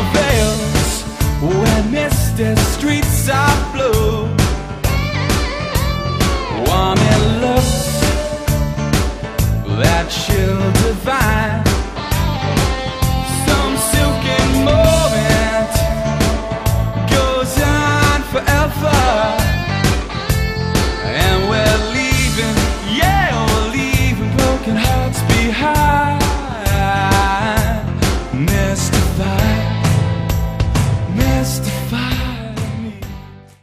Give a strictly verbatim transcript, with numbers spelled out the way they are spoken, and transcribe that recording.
veils where misty streets are blue. Warm in looks that chill divine.